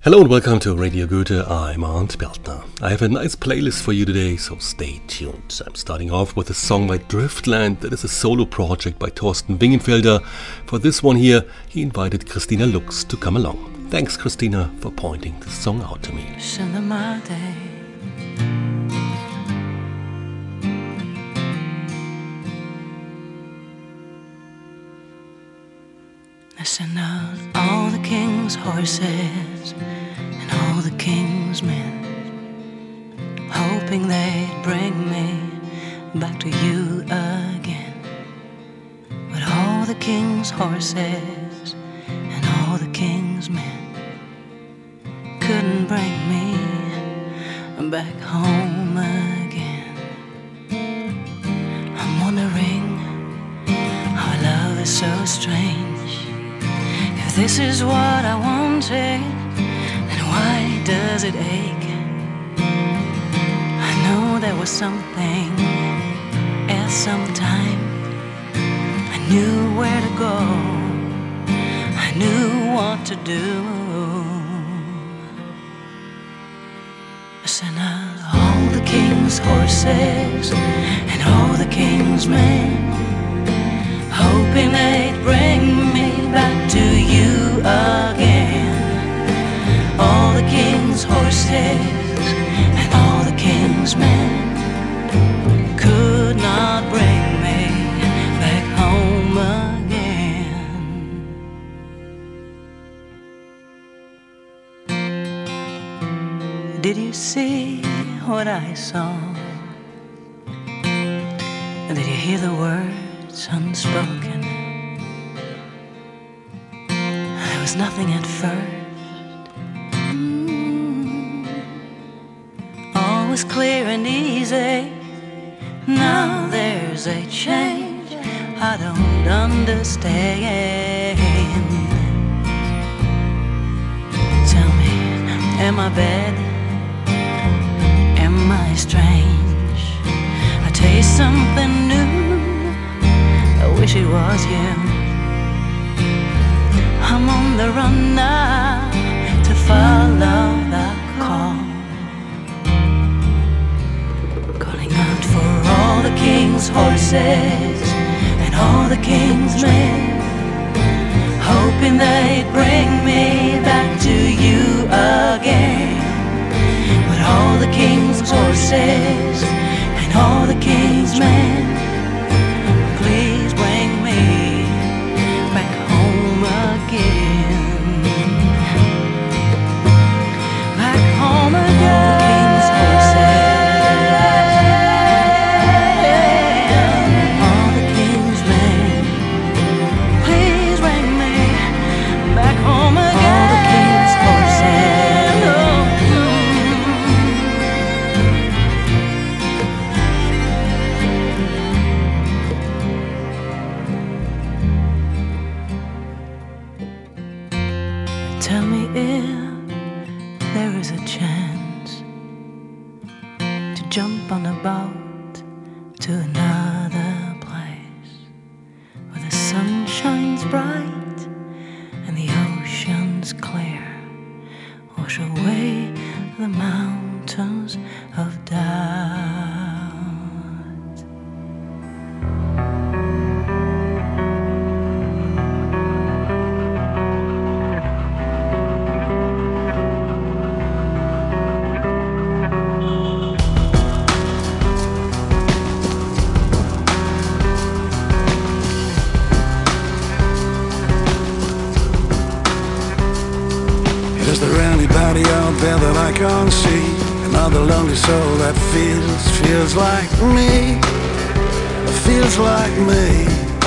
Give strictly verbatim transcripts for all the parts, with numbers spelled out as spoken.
Hello and welcome to Radio Goethe. I'm Arndt Beltner. I have a nice playlist for you today, so stay tuned. I'm starting off with a song by Driftland that is a solo project by Thorsten Wingenfelder. For this one here, he invited Christina Lux to come along. Thanks, Christina, for pointing this song out to me. I send out all the king's horses and all the king's men, hoping they'd bring me back to you again. But all the king's horses and all the king's men couldn't bring me back home again. I'm wondering how love is so strange. If this is what I wanted, then why does it ache? I know there was something at some time. I knew where to go, I knew what to do. I sent out all the king's horses and all the king's men, hoping they'd bring me back to you again. All the king's horses and all the king's men could not bring me back home again. Did you see what I saw? Did you hear the words unspoken? There was nothing at first. Mm. All was clear and easy. Now there's a change I don't understand. Tell me, am I bad? Am I strange? I taste something new. I wish it was you. I'm on the run now to follow the call, calling out for all the king's horses and all the king's men, hoping they'd bring me back to you again. But all the king's horses and all the king's men, please bring me back home again. Back home again. All the king's horses, all the king's men, please bring me back home again. All the king's horses, oh, tell me if there is a chance to jump on a boat to another place where the sun shines bright and the ocean's clear. Wash away the mountains of doubt. Is there anybody out there that I can't see? Another lonely soul that feels, feels like me, feels like me.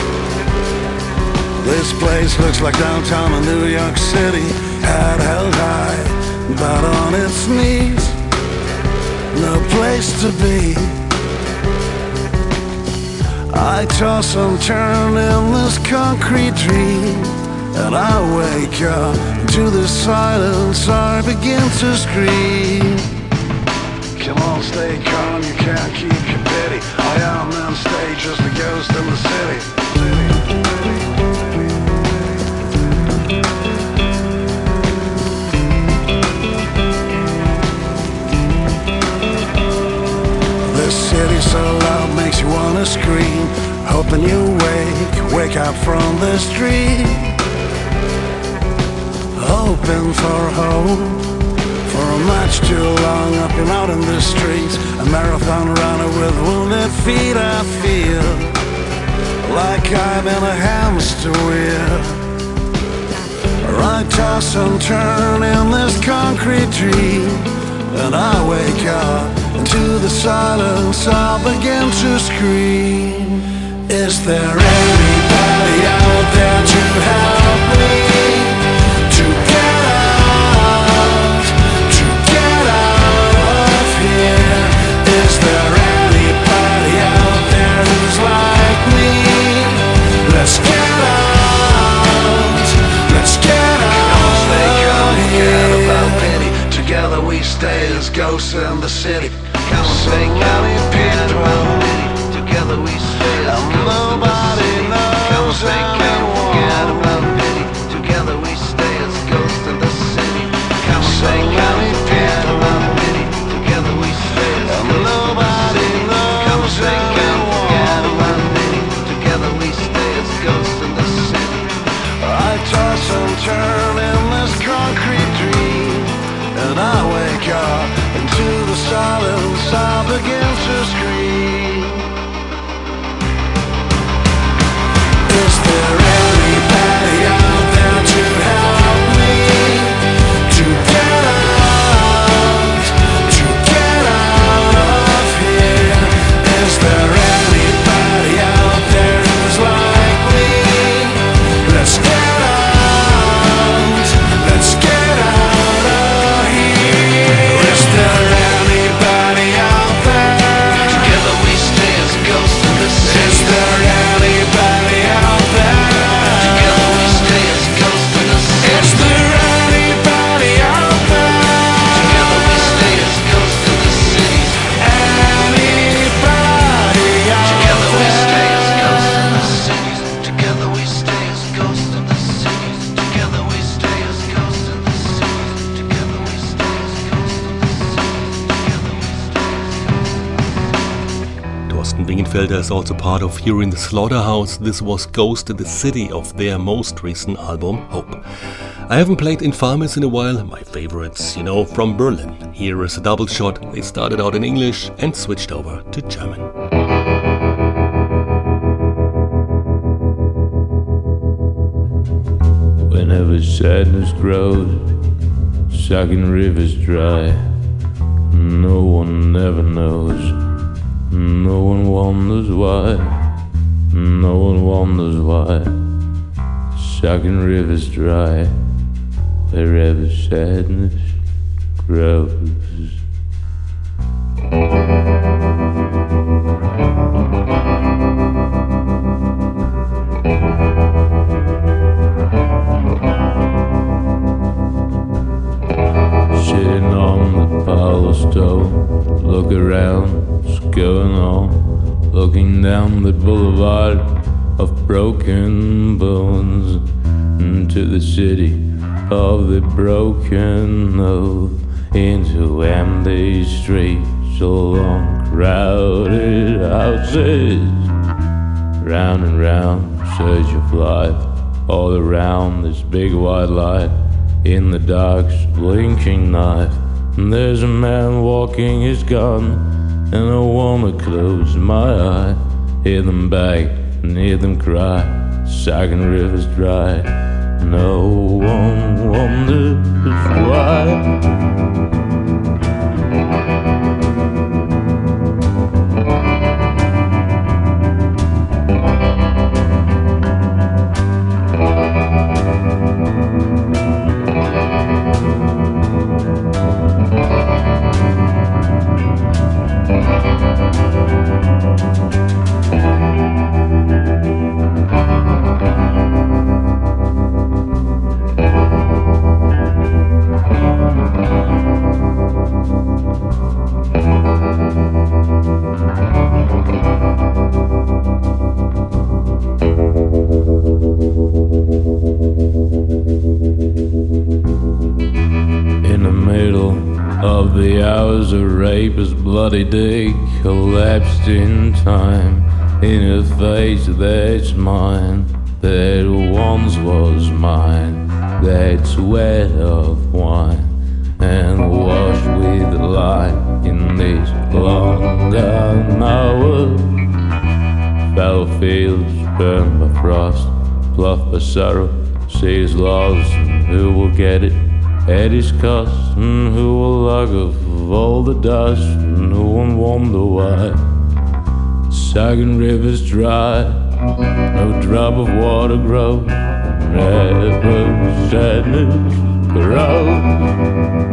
This place looks like downtown in New York City, head held high, but on its knees, no place to be. I toss and turn in this concrete dream, and I wake up to the silence, I begin to scream. Come on, stay calm, you can't keep your pity. I am on stage as the ghost in the city. city. when you wake, wake up from the street, hoping for hope. For much too long I've been out in the streets, a marathon runner with wounded feet. I feel like I'm in a hamster wheel. I toss and turn in this concrete dream, and I wake up into the silence. I'll begin to scream. Is there anybody out there to help me to get out, to get out of here? Is there anybody out there who's like me? Let's get out, let's get out of here. About pity. Together we stay as ghosts in the city. Come on, say County Pit about pity. Together we stay as ghosts in the city. Come on, say can't forget about pity. Together we stay as ghosts in the city. Come on, say County Pit about pity. Together we stay as ghosts in the city. Come on, say can't forget about pity. Together we stay as ghosts in the city. I toss and turn in this concrete dream, and I wake up into the silence. I begin to scream. Is there anybody out there to help me to get out, to get out of here? Is there anybody out there who's like me? Let's get out, let's get out of here. Is there anybody out there? Together we stay as ghosts in the city. Is there anybody out there? Together we stay as ghosts in the city. Is there anybody out there? Together we stay as ghosts in the city. Anybody out there? Together we stay as ghosts in the cities. Together we stay as ghosts in the cities. Together we stay as ghosts in the cities. Together we stay as ghosts in the cities. Thorsten Wingenfelder is also part of Fury in the Slaughterhouse. This was Ghost in the City of their most recent album, Hope. I haven't played Infamis in a while, my favorites, you know, from Berlin. Here is a double shot. They started out in English and switched over to German. Whenever sadness grows, sucking rivers dry, no one ever knows, no one wonders why, no one wonders why, sucking rivers dry, wherever sadness grows. Sitting on the pile of stone, look around, what's going on? Looking down the boulevard of broken bones into the city of the broken oath, into empty streets along crowded houses, round and round, search of life, all around this big white light. In the dark's blinking knife, and there's a man walking his gun, and I wanna close my eye, hear them beg and hear them cry, sucking rivers dry. No one wonders why. Of the hours of rape as bloody day collapsed in time, in a face that's mine, that once was mine, that's wet of wine, and washed with light in these long gone hours. Fell fields burned by frost, fluffed by sorrow, seas lost, and who will get it at his cost, and who will log of all the dust, and who won't wonder why sagging rivers dry, no drop of water grows, never sadness grows.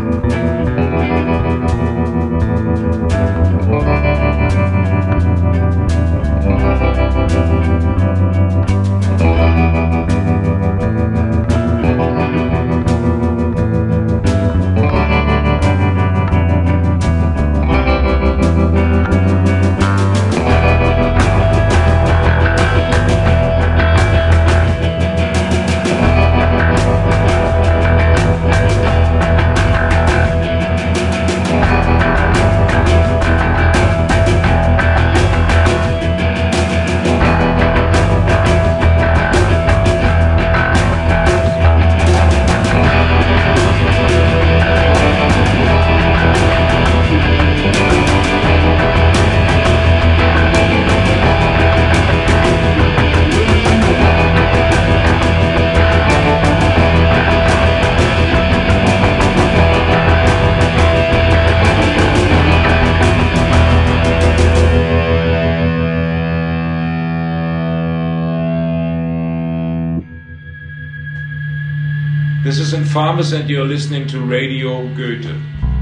This is Infamus and you're listening to Radio Goethe.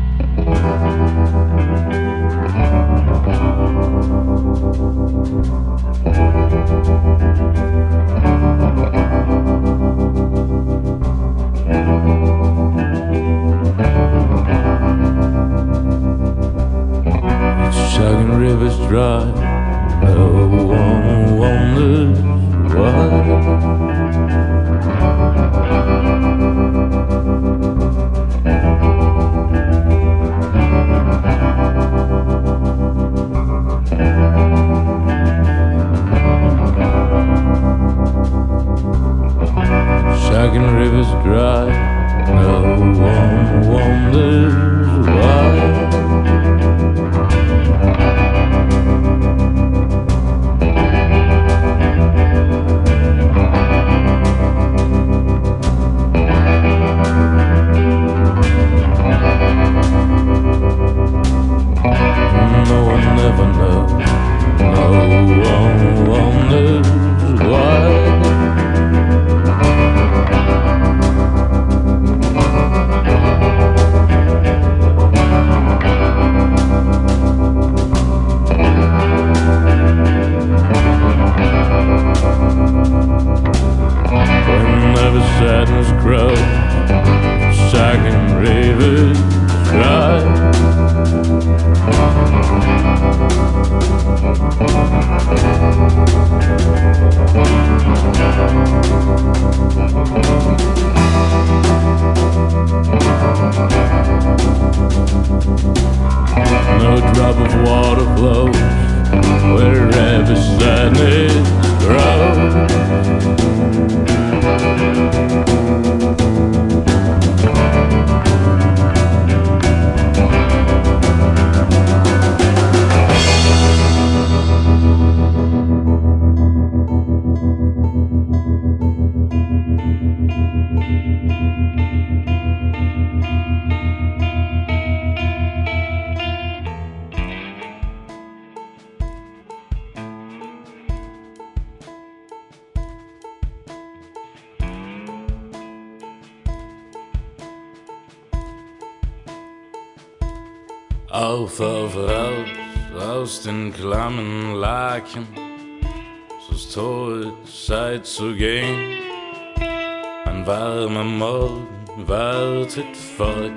Chugging rivers dry, no one wonders why. Chugging rivers dry, no one wonders why. Auf auf raus aus den klammen Laken, so's Tod Zeit zu gehen. Ein warmer Morgen wartet fort.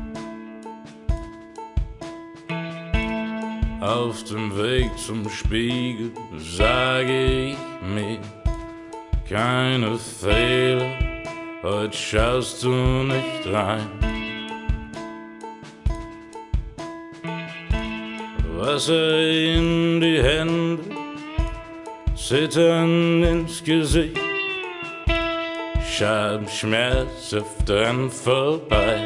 Auf dem Weg zum Spiegel sage ich mir, keine Fehler, heute schaust du nicht rein. Wasser in die Hände, Zittern ins Gesicht, schmerzhaft dran vorbei.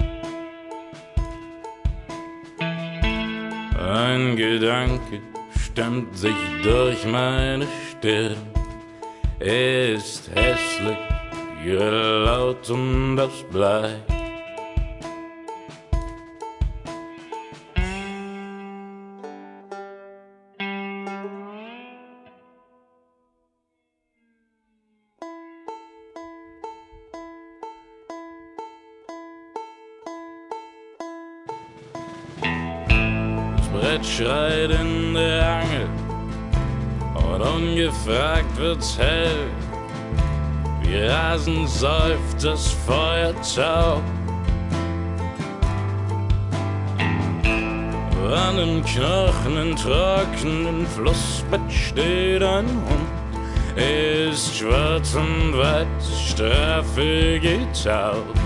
Ein Gedanke stemmt sich durch meine Stirn. Er ist hässlich, ja laut und das Blei. Schreit in der Angel und ungefragt wird's hell. Wie rasend säuft das Feuertau. An dem knochenen, trockenen Flussbett steht ein Hund. Er ist schwarz und weiß, Strafe getaucht.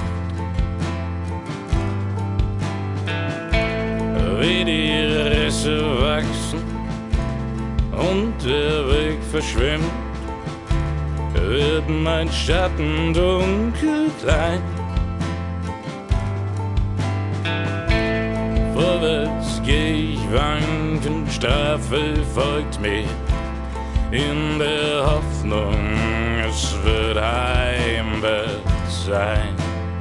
Wie die Risse wachsen und der Weg verschwimmt, wird mein Schatten dunkel klein. Vorwärts geh ich wankend, Strafe folgt mir, in der Hoffnung, es wird Heimwärts sein.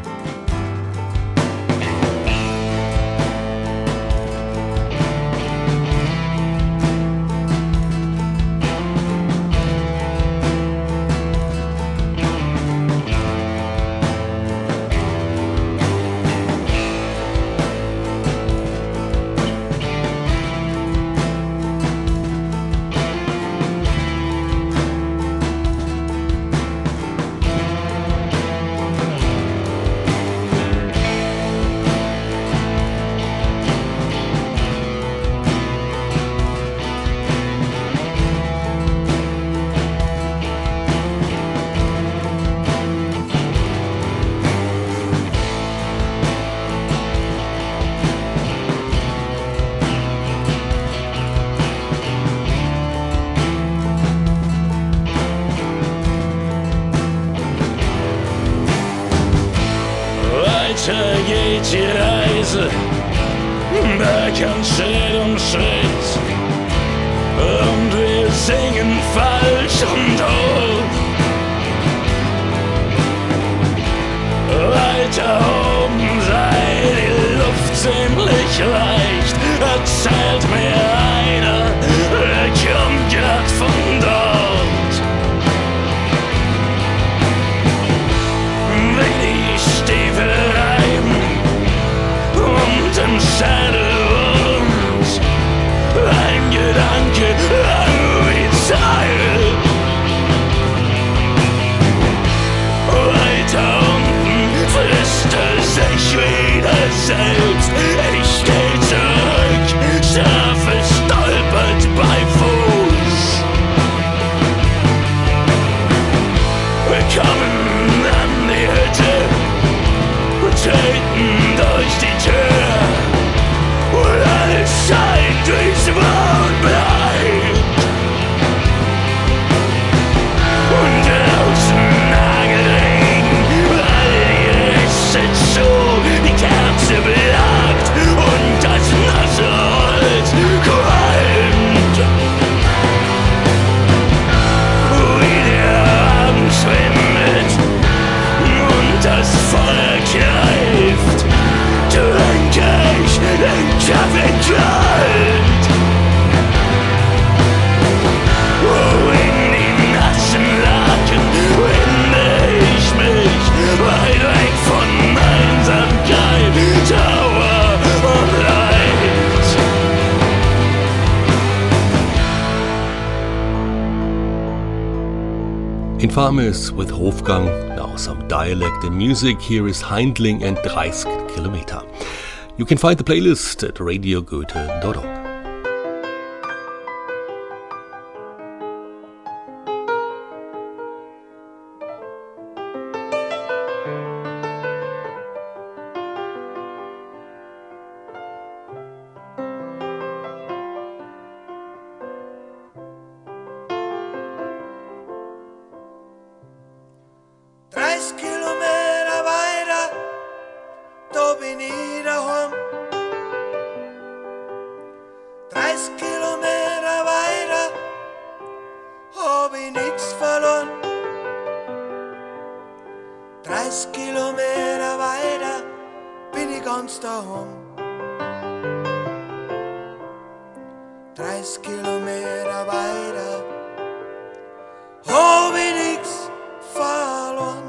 Weiter geht die Reise, bergab Schritt um Schritt, und wir singen falsch und hoch. Weiter oben sei die Luft ziemlich leicht, erzählt mir einer, der kommt grad von dort. Wie die Stiefel im Schädelwund, ein Gedanke wie Zeit. Weiter unten frisst er sich wieder selbst. Ich geh zurück, Strafe stolpert bei Fuß. Wir kommen an die Hütte, treten durch die Tür. Alles scheint durchs Wort bleibt. Und draußen Nagelregen, all die Risse zu, die Kerze blagt und das nasse Holz qualmt. Wie der Abend schwindet und das Feuer greift, trinke ich den Kaffee kalt. Oh, in die nassen Laken winde ich mich, weit weg von Einsamkeit, Trauer und Leid. Infames with Hofgang, now some dialect and music. Here is Heindling and dreißig Kilometer. You can find the playlist at radio goethe dot org. ich nie daheim. dreißig Kilometer weiter hab ich nix verloren. dreißig Kilometer weiter bin ich ganz daheim. dreißig Kilometer weiter hab ich nix verloren.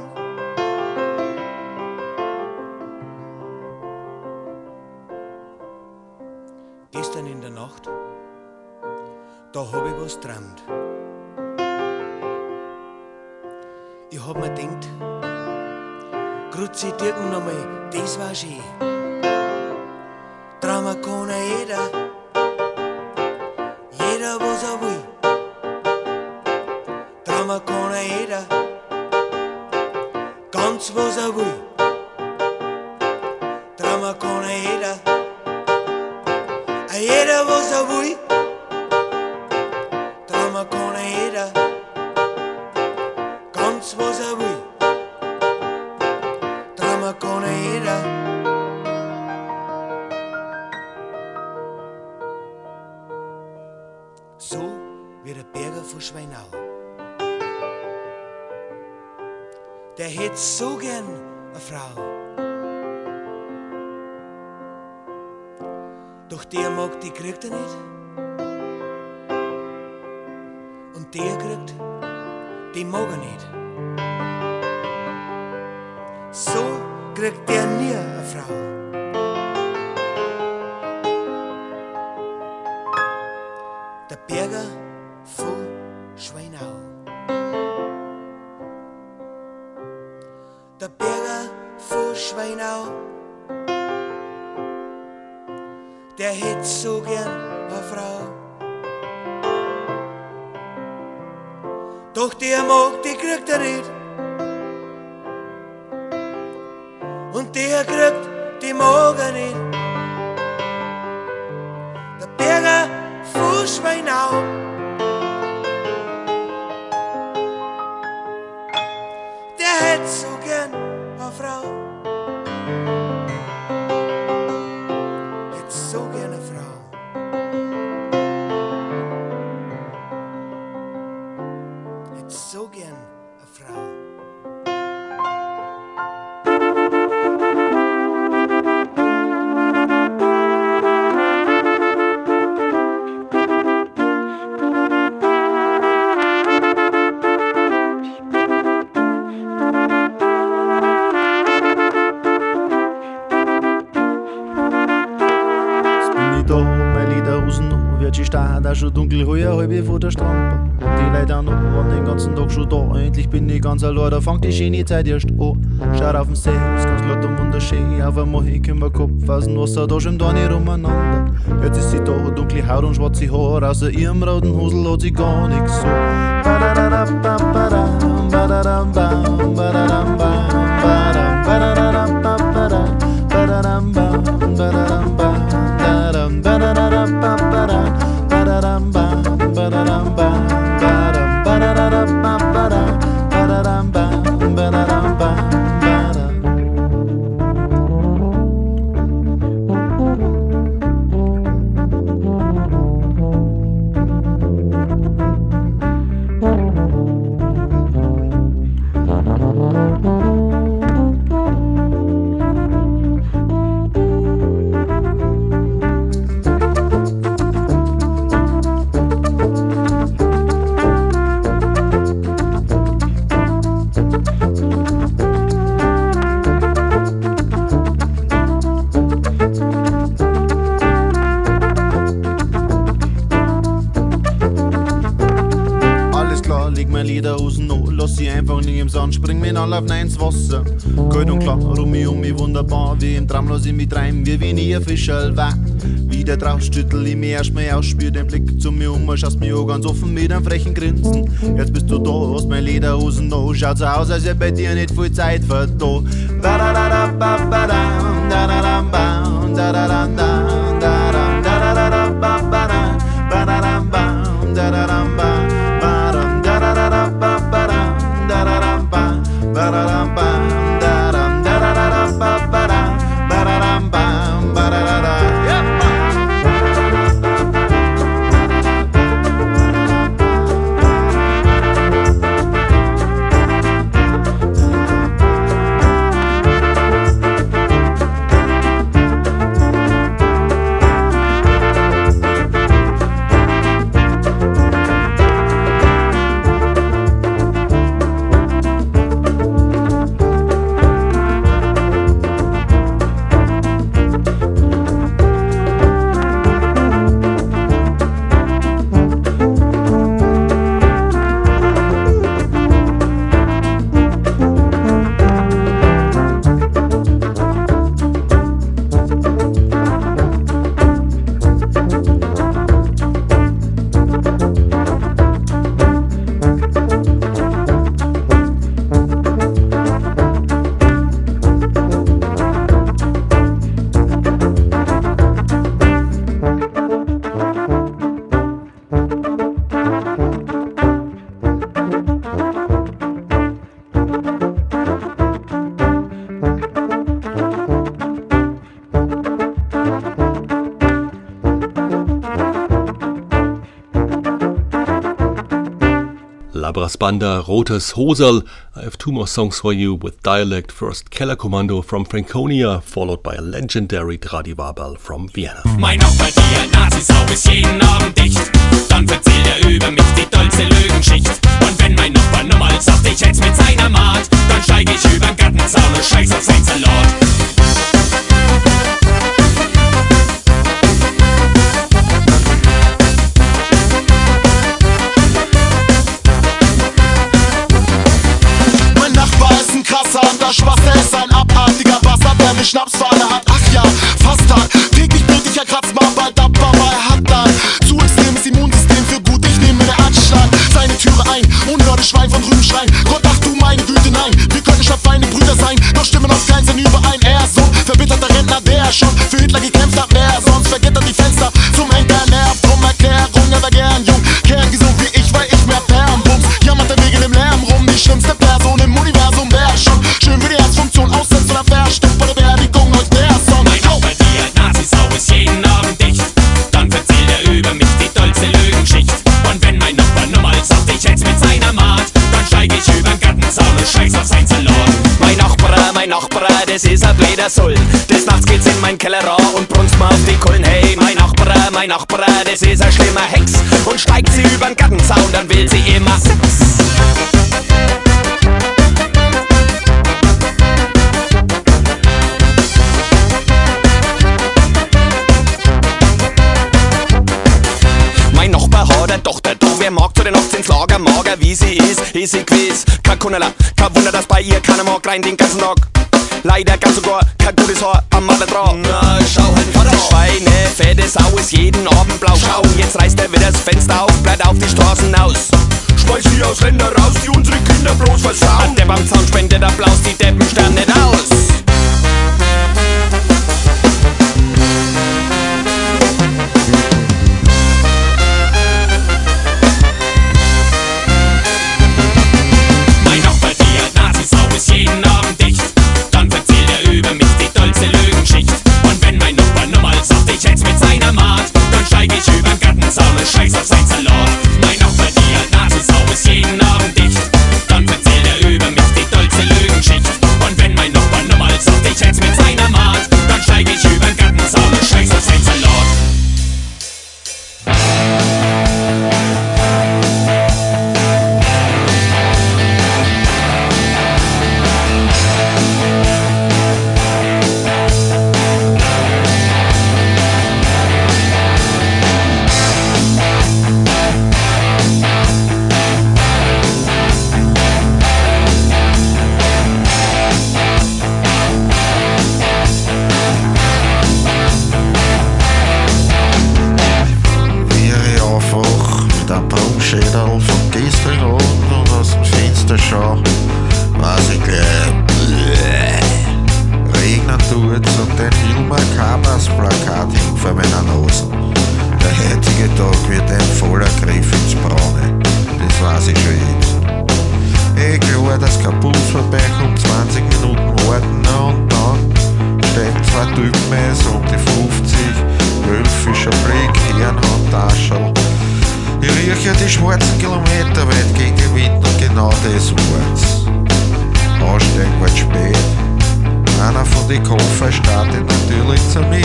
Gestern in der Nacht, da hab ich was träumt. Ich hab mir gedacht, grüezi Dirken nochmal, das war schön. Träumen kann ja jeder, jeder was er will. Träumen kann ja jeder, ganz was er will. Träumen kann ja jeder, jeder was er will. Träumen kann ja jeder, ganz was er will. Träumen kann ja jeder. So wie der Berger von Schweinau. Der hätt so gern eine Frau. Doch der mag, die kriegt er nicht. Und der kriegt, die mag er nicht. So kriegt der nie eine Frau. Der Berger von Schweinau. Der Berger von Schweinau. Der hätt so gern eine Frau. Doch der mag, die kriegt er nicht. Und der kriegt, die mag er nicht. Der Berger von Schweinau. Der hätt so gern eine Frau. So gerne Frau. Hätt so gern eine Frau. Die Stadt auch schon dunkel, heuer halb vor der Strand. Die Leute noch waren den ganzen Tag schon da. Endlich bin ich ganz allein, da fängt die schöne Zeit erst an. Schaut auf den See, ist ganz glatt und wunderschön. Auf einmal ich komm mein Kopf aus dem Wasser, da schwimmt da nicht umeinander. Jetzt ist sie da, dunkle Haut und schwarze Haare. Außer ihrem roten Hosel hat sie gar nix so. Lass sie einfach nicht im Sand, spring mit Anlauf rein ins Wasser. Kalt und klar, um mich, um mich wunderbar. Wie im Traum lass ich mich treiben, wie wenn ich ein Fischerl war. Wie der drauf stüttel ich mich erst mal aus, spür den Blick zu mir um, schaust mich auch ganz offen mit einem frechen Grinsen. Jetzt bist du da, hast mein Lederhosen noch, schaut so aus, als hätte bei dir nicht viel Zeit für da. Ba-da-dum, Labras Banda, Rotes Hosel. I have two more songs for you with dialect. First Kellerkommando from Franconia, followed by a legendary Tradivabal from Vienna. Mein Nachbar, die Nazisau ist jeden Abend dicht. Dann verzählt er über mich die tollste Lügenschicht. Und wenn mein Nachbar nochmal sagt, ich hätt's mit seiner Maat, dann steig ich übern Gartenzaun und scheiß auf sein Salat. Der Schwarze ist ein abartiger Bastard, der eine Schnapsfahne hat. Ach ja, fast hart. Täglich blut ich, er kratzt mal bald ab, aber er hat dann zu extremes Immunsystem für gut. Ich nehme den Anschlag, seine Türe ein und höre das Schwein von drüben schreien. Gott, ach du meine Güte, nein, wir könnten statt Feinde Brüder sein, doch stimmen uns keins überein. Er ist so verbitterter Rentner, der schon für Hitler gekämpft hat. Wer sonst vergittert die Fenster zum Henker nervt. Drum Erklärung, aber gern jung, kerngesund wie ich, weil ich mehr Perlenbums. Jammert der wegen dem Lärm rum, die schlimmste Person im Universum wär schon schön, wie die Herzfunktion aussetzt oder verstimmt bei der Beerdigung euch der Song. Mein Nachbar, die Nazisau ist jeden Abend dicht. Dann verzählt er über mich die tollste Lügenschicht. Und wenn mein Nachbar nochmal sagt, ich hätt's mit seiner Maat, dann steig ich übern Gartenzaun und scheiß auf sein Salat. Mein Nachbar, mein Nachbar, das ist ein blöder Soll. Des Nachts geht's in mein Keller raus und brunst mal auf die Kohlen. Hey, mein Nachbar, mein Nachbar, das ist ein schlimmer Hex. Und steigt sie übern Gartenzaun, dann will sie immer Sex. Mein Nachbar hat eine Tochter, doch wer mag zu den nachts ins Lager, mager wie sie ist, ist sie gewiss. Kein Kunnerler, kein Wunder, dass bei ihr keiner mag rein den ganzen Tag. Leider ganz sogar kein gutes Haar am Maler dran. Na, schau halt vor der Schweine, fette Sau ist jeden Abend blau. Schau, jetzt reißt er wieder das Fenster auf, bleibt auf die Straßen aus. Schmeiß sie aus Länder raus, die unsere Kinder bloß versauen. Der beim Zaun spendet Applaus, die Deppen sterben nicht aus. Jeden Abend dicht, dann verzählt er über mich die tollste Lügenschicht. Und wenn mein Nachbar nochmal sagt, ich hätt's mit seiner Maat, dann steig ich übern Gartenzaun und scheiß auf sein Salat. Mein Nachbar, die Nazisau ist jeden Abend dicht, dann verzählt er über mich die tollste Lügenschicht. Und wenn mein Nachbar nochmal sagt, ich hätt's mit seiner Maat, dann steig ich übern Gartenzaun und scheiß auf sein Salat. Schädel von gestern Abend und aus dem Fenster schau, weiß ich gleich, regnen tut's und ein Hilmar Kabas Plakat hängt vor meiner Nase. Der heutige Tag wird ein voller Griff ins Braune, das weiß ich schon jetzt. Eh klar, dass kein Bus vorbeikommt, zwanzig Minuten warten und dann steigen zwei Typen ein, um die fünfzig, Wölfischer Blick, Herrenhand, Taschel. Ich rieche die schwarzen Kilometer weit gegen den Wind und genau das war's. Aussteigen wird spät. Einer von den Koffer startet natürlich zu mir.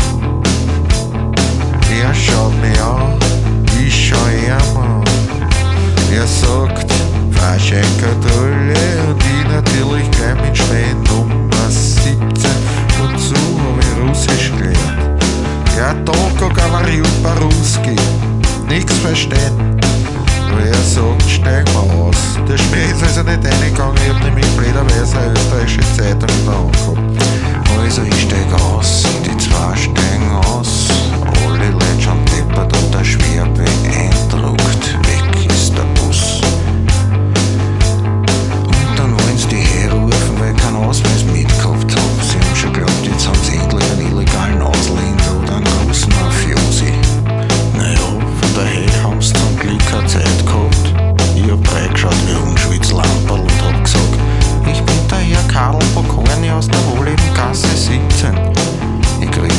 Er schaut mich an, ich schau ihn an. Er sagt, Fahrscheinkontrolle und ich natürlich gleich mit Schwein Nummer siebzehn. Und so hab ich Russisch gelernt. Ja, Tonko Gavariu Paruski. Nichts verstehen. Nur er sagt, steig mal aus. Der Schmäh ist also nicht reingegangen, ich hab nämlich blöderweise eine österreichische Zeitung in der Hand gehabt. Also ich steig aus, die zwei steigen aus. Alle Leute schon deppert und der schwer beeindruckt. Weg ist der Bus. Und dann wollen sie die herrufen, weil ich keinen Ausweis mitgehabt hab. Sie haben schon geglaubt, jetzt haben sie endlich einen illegalen Ausländer oder einen großen Mafiosi. Naja, von daher haben sie zum Glück keine Zeit gehabt. Ich hab reingeschaut wie ein Unschwitzlamperl und hab gesagt, ich bin der Herr Karl Bocconi aus der Wohlebengasse siebzehn. Ich krieg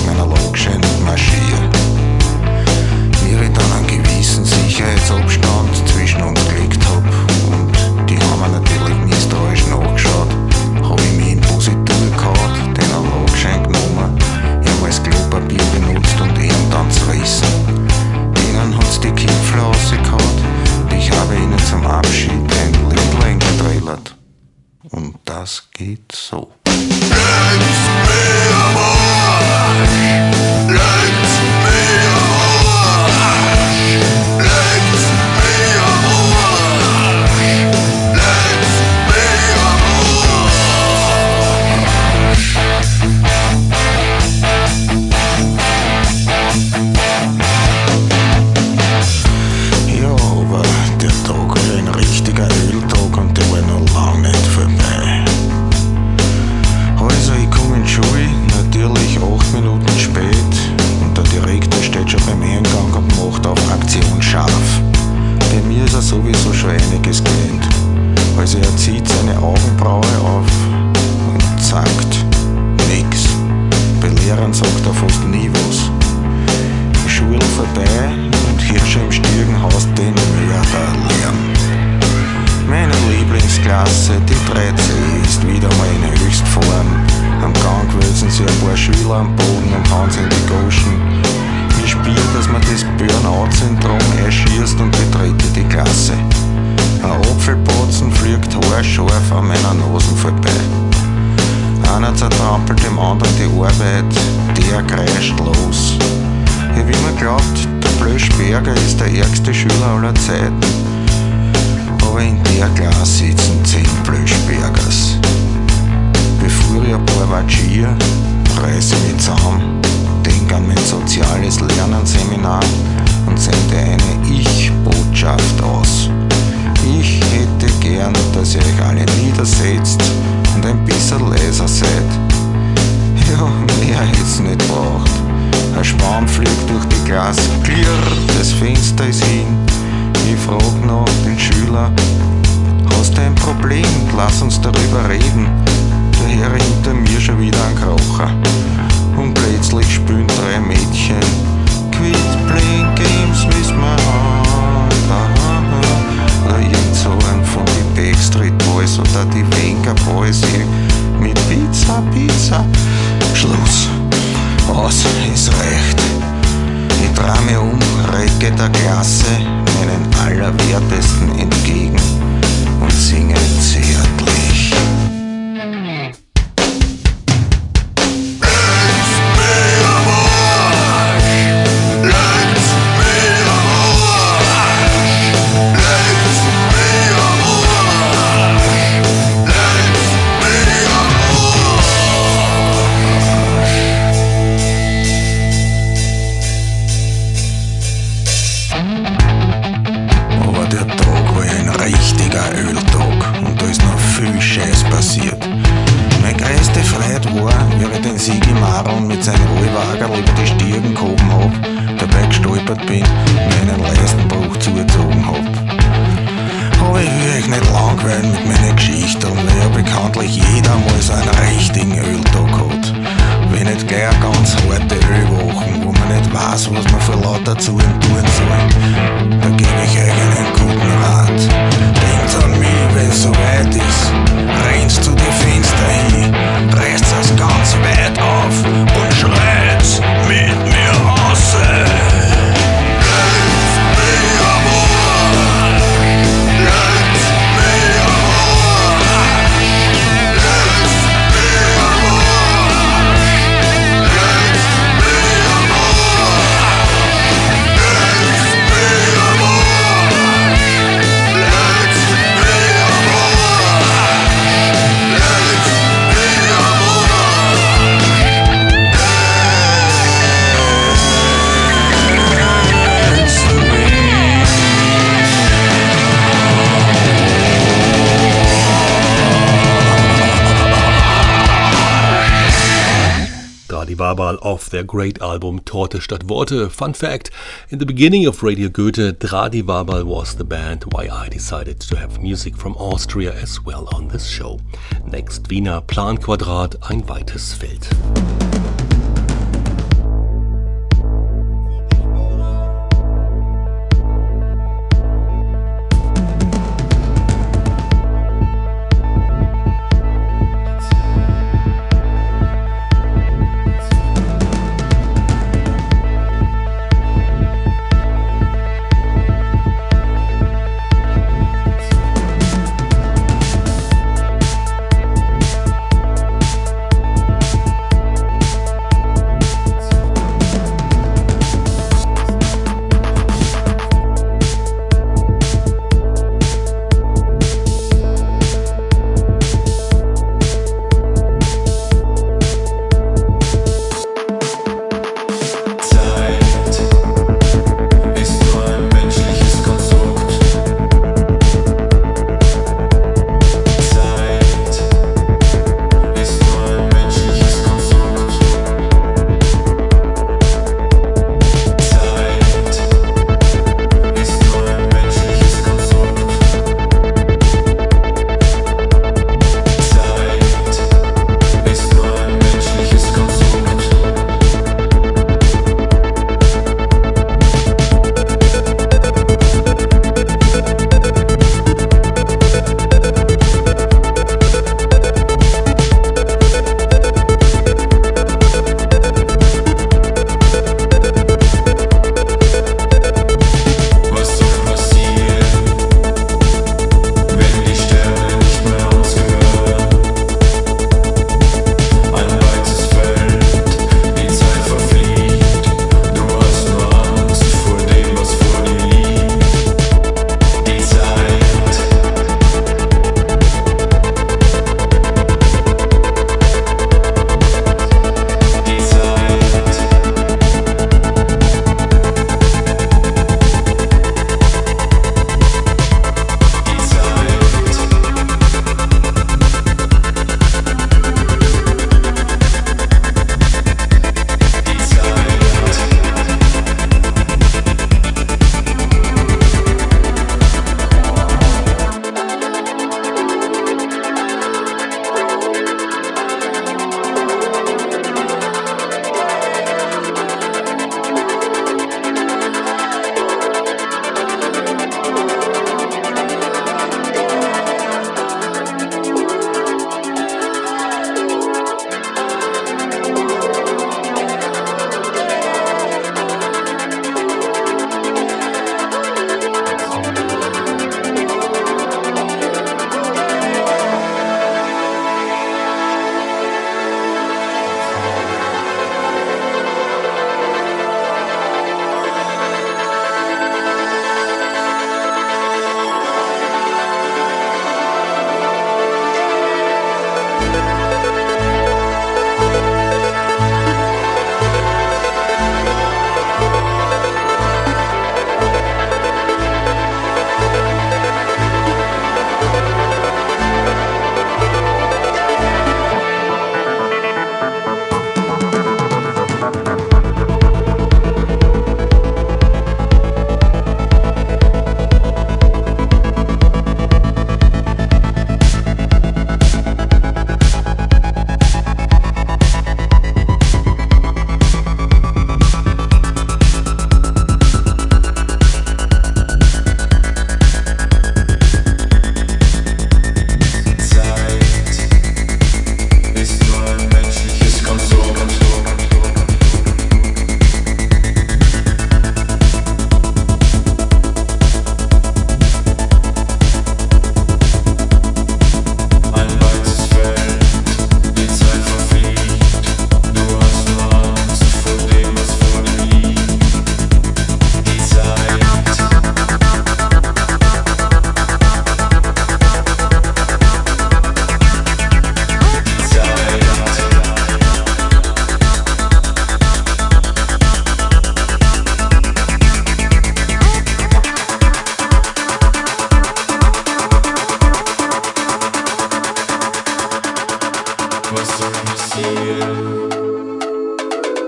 fünf Minuten spät und der Direktor steht schon beim Eingang und macht auf Aktion scharf. Bei mir ist er sowieso schon einiges gewöhnt. Also er zieht seine Augenbraue auf und sagt nix. Bei Lehrern sagt er fast nie was. Die Schule vorbei und Hirsche im Stiegenhaus den Mörderlärm. Meine Lieblingsklasse, die drei C, ist wieder mal in Höchstform. Am Gang wälzen sie ein paar Schüler am Boden und hauen sie in die Goschen. Ich spür, dass man das Burnout-Syndrom erschießt und betrete die Klasse. Ein Apfelbotzen fliegt haarscharf an meiner Nase vorbei. Einer zertrampelt dem anderen die Arbeit, der kreischt los. Ich hab immer geglaubt, der Blöschberger ist der ärgste Schüler aller Zeiten. Aber in der Klasse sitzen zehn Blöschbergers. Bevor ich ein paar Watschier, reiße ich mich zusammen, denk an mein soziales Lernen-Seminar und sende eine Ich-Botschaft aus. Ich hätte gern, dass ihr euch alle niedersetzt und ein bisschen leiser seid. Ja, mehr hätt's nicht braucht. Ein Schwamm fliegt durch die Glas, klirrt, das Fenster ist hin. Ich frag noch den Schüler, hast du ein Problem? Lass uns darüber reden. Der Herr hinter mir schon wieder ein Krocher. Und plötzlich spielen drei Mädchen Quit playing games with my heart. Oder irgend so ein von den Backstreet Boys oder die Venga Boys mit Pizza, Pizza. Schluss. Aus, es reicht. Ich dreh mich um, recke der Klasse meinen Allerwertesten entgegen und singe zärtlich. Mit seinem Rollwagen über die Stirn gehoben hab, dabei gestolpert bin und meinen Leistenbruch zugezogen hab. Aber ich will euch nicht langweilen mit meiner Geschichte, weil ja bekanntlich jeder mal so einen richtigen Öltag hat. Wenn nicht gleich eine ganz harte Ölwochen, wo man nicht weiß, was man vor lauter zu ihm tun soll. Da gebe ich euch einen guten Rat. Denkt an mich, wenn's so weit ist. Rennst zu die Fenster hin, reißt es ganz weit auf und schreit mit mir raus. Wabal off their great album Torte statt Worte. Fun fact, in the beginning of Radio Goethe, Dradi Wabal was the band why I decided to have music from Austria as well on this show. Next, Wiener Planquadrat, ein weites Feld.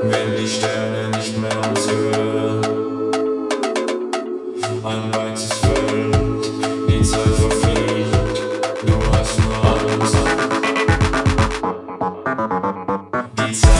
wenn die Sterne nicht mehr uns hören. Ein weites Feld, die Zeit verfliegt, du hast nur Angst. Die Zeit.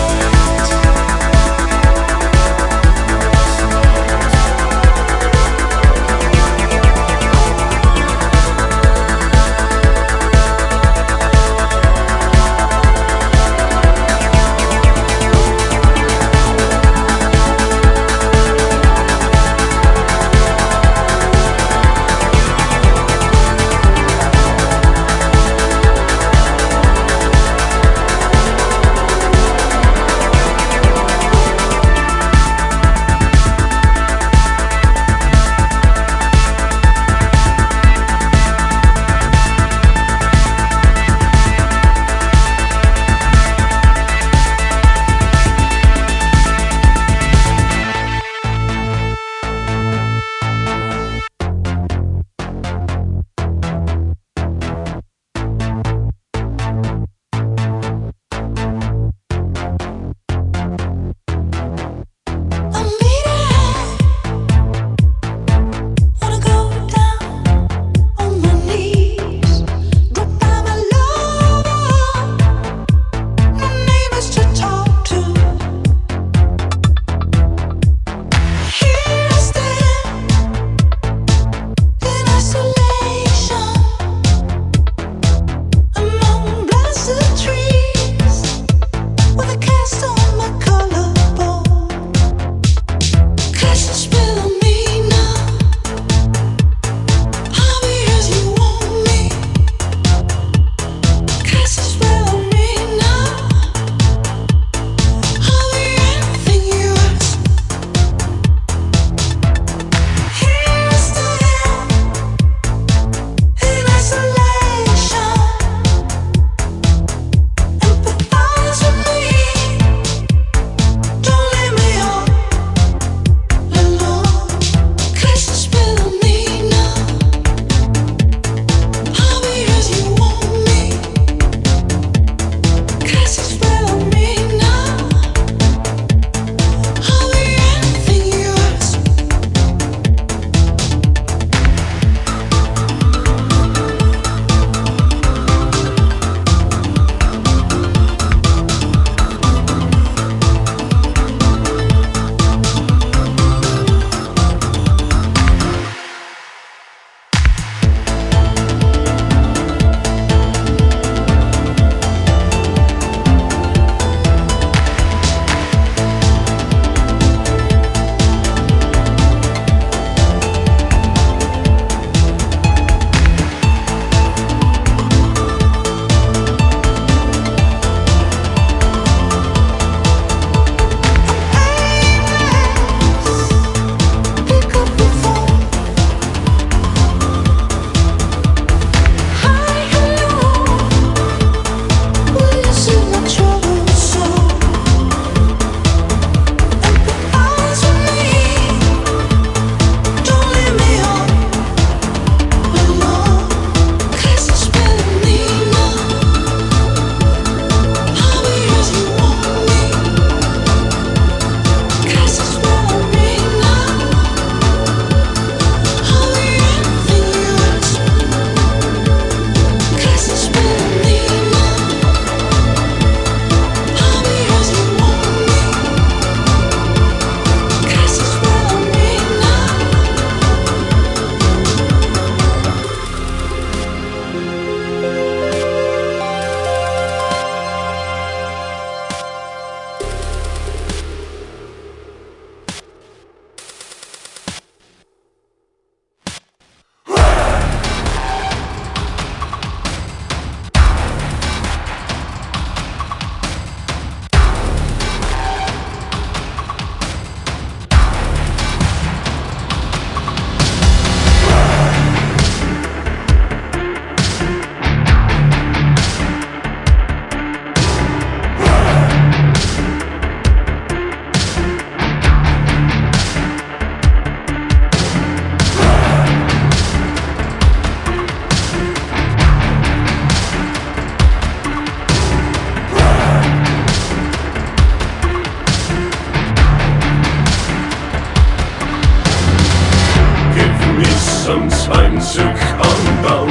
sometimes to calm down.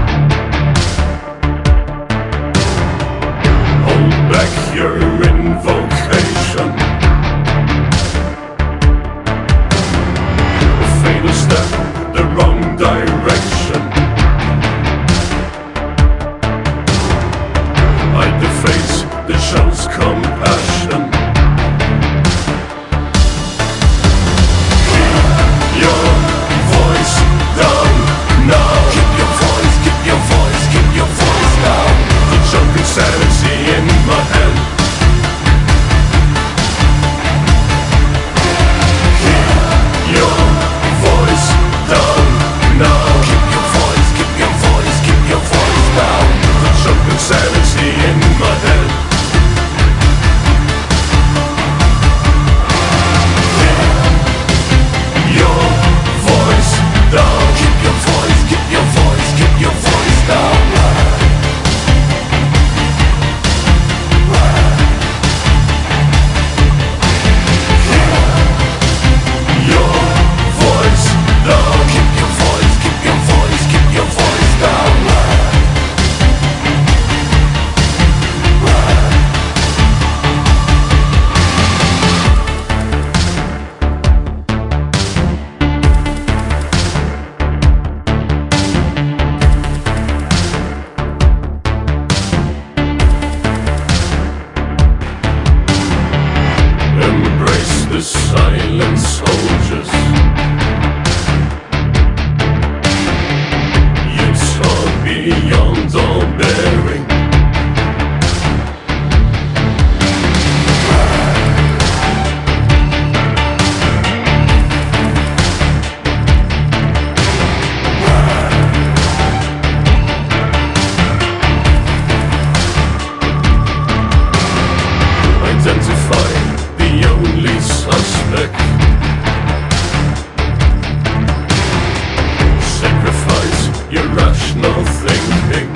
Hold back your invocation. A fatal step, the wrong direction. Hide the face that shows compassion. Keep your voice down now. Keep your voice, keep your voice, keep your voice down. The choke insanity in my head. Keep your voice down now. Keep your voice, keep your voice, keep your voice down. The choke insanity in my head. Keep your voice down. Keep your voice, keep your voice, keep your voice down. Your voice down. Keep your voice, keep your voice, keep your voice down. Embrace the silent soldiers. You talk beyond all bearing. Identify the only suspect. Sacrifice your rational thinking.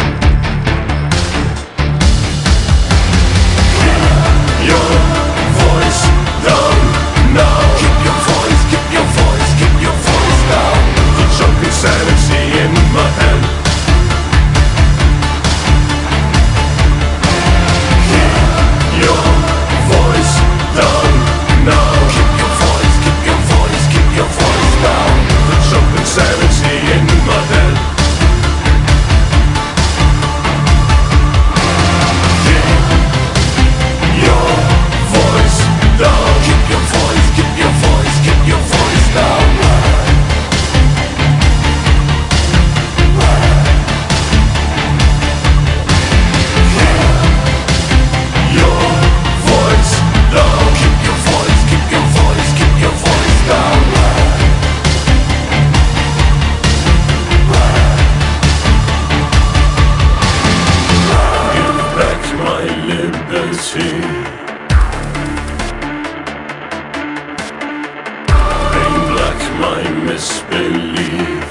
Keep your voice down now. Keep your voice, keep your voice, keep your voice down. The choke insanity in my head. Keep your voice down now. Keep your voice, keep your voice, keep your voice down. The choke insanity in my head. Keep your voice down. Keep your voice, keep your voice, keep your voice down. Your voice down. Keep your voice, keep your voice, keep your voice down. Give back my liberty. Paint black my misbelief.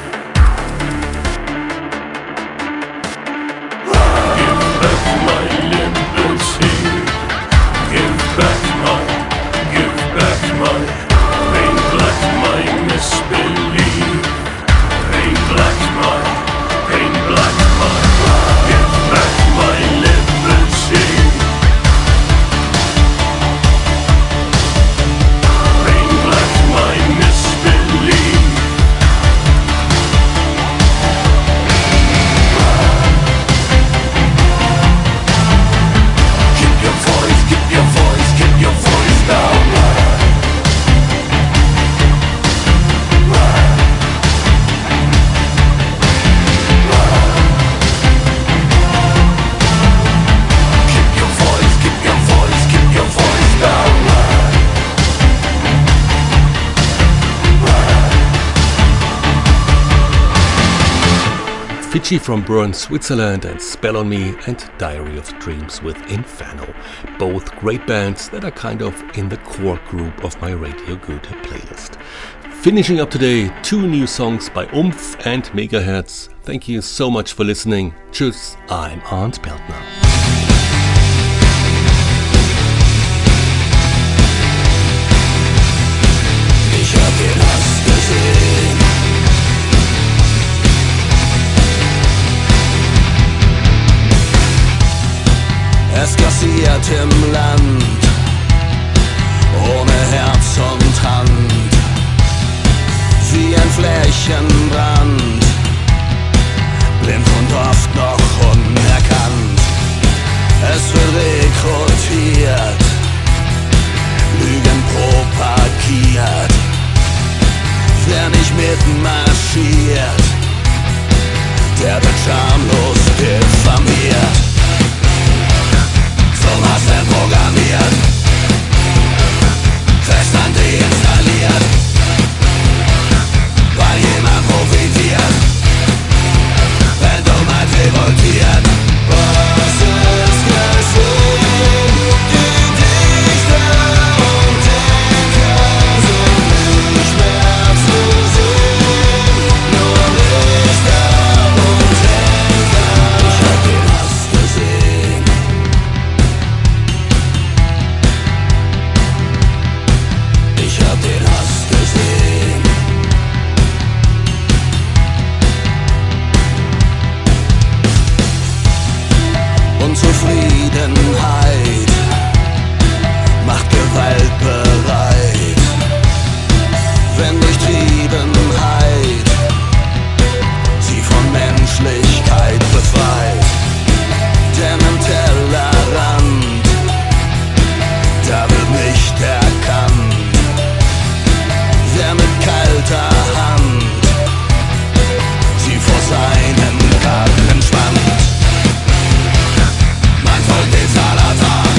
Give back my liberty. Give back my, give back my, paint black my misbelief. Paint black my, paint black my, give back my liberty. Paint black my misbelief. Keep your voice, keep your voice, keep your voice down. Keep your voice, keep your voice, keep your voice down. Fidschi from Bern, Switzerland, and Spell on Me and Diary of Dreams with Inferno. Both great bands that are kind of in the core group of my Radio Goethe playlist. Finishing up today, two new songs by Umf and Megahertz. Thank you so much for listening. Tschüss, I'm Arndt Beltner. Ich hab den Hass gesehen. Heimat im Land, ohne Herz und Hand, wie ein Flächenbrand, blind und oft noch unerkannt. Es wird rekrutiert, Lügen propagiert, wer nicht mitmarschiert, der wird schamlos diffamiert, zum Hassen programmiert, Festland deinstalliert, weil jemand profitiert, wenn Dummheit revoltiert. Was ist geschehen? Die Dichter und Denker sind nicht mehr zu sehen, nur Richter und Henker. Ich hab den Hass gesehen. Ich hab den Hass gesehen. Unzufriedenheit macht Gewalt bereit, wenn Durchtriebenheit sie von Menschlichkeit befreit. Denn am Tellerrand, da wird nicht erkannt, wer mit kalter Hand sie vor seinen Karten spannt. Man folgt den Salatan,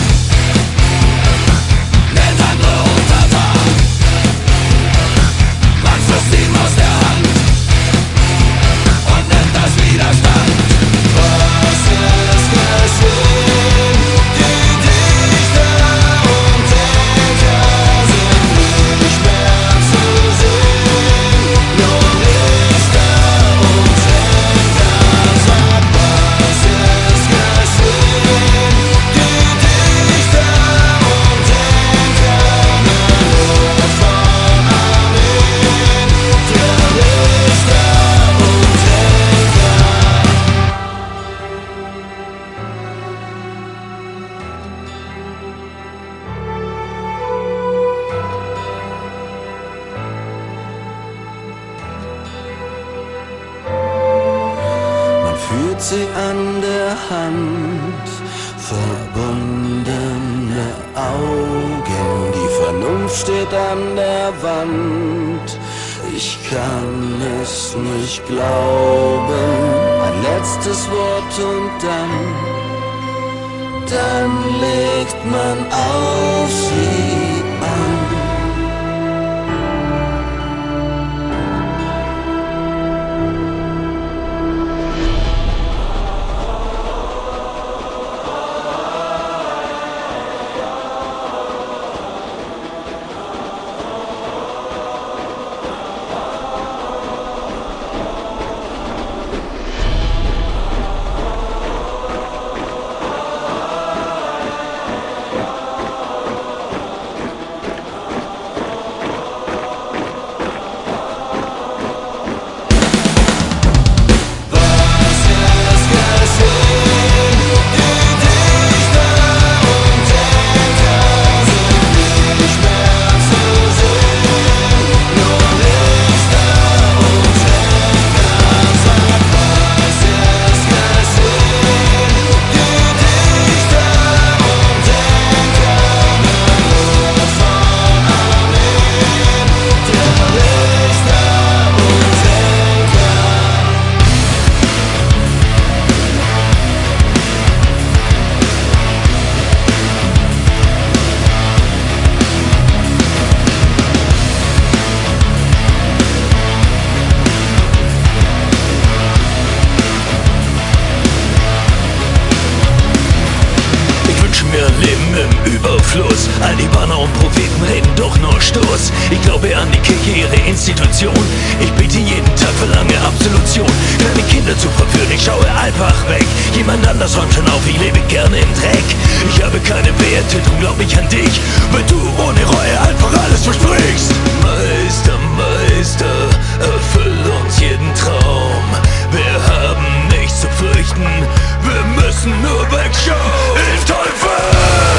nennt andere Untertan, man frisst ihm aus der Hand und nennt das Widerstand. Was ist geschehen? Die Dichter und Denker sind nicht mehr zu sehen, nur Richter und Henker. Sag, was ist geschehen? Die Dichter und Denker, nur von Armeen, der Richter und Henker. Man führt sie an der Hand, verbundene Augen, die Vernunft steht an der Wand. Ich kann es nicht glauben, ein letztes Wort und dann, dann legt man auf sie an. Überfluss. All die Banner und Propheten reden doch nur Stoß. Ich glaube an die Kirche, ihre Institution. Ich bete jeden Tag, verlange Absolution. Kleine Kinder zu verführen, ich schaue einfach weg. Jemand anders räumt schon auf, ich lebe gerne im Dreck. Ich habe keine Werte, drum glaub ich an dich, weil du ohne Reue einfach alles versprichst. Meister, Meister, erfüll uns jeden Traum. Wir haben nichts zu fürchten, wir müssen nur wegschauen. Hilf Teufel!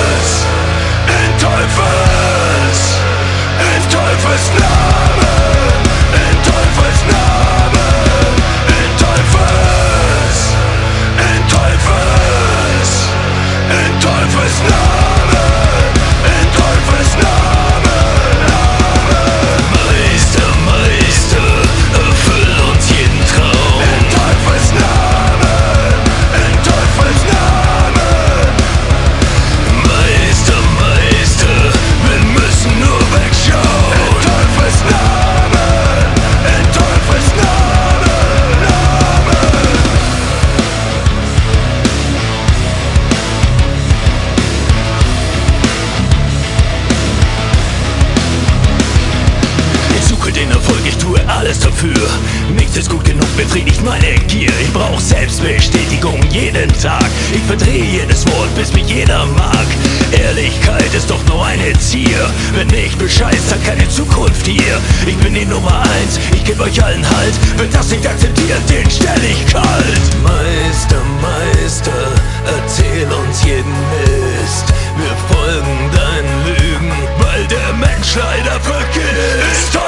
dafür. Nichts ist gut genug, befriedigt meine Gier. Ich brauch Selbstbestätigung jeden Tag. Ich verdrehe jedes Wort, bis mich jeder mag. Ehrlichkeit ist doch nur eine Zier. Wenn nicht bescheißt, hat keine Zukunft hier. Ich bin die Nummer eins, ich geb euch allen Halt. Wird das nicht akzeptiert, den stell ich kalt. Meister, Meister, erzähl uns jeden Mist. Wir folgen deinen Lügen, weil der Mensch leider vergisst.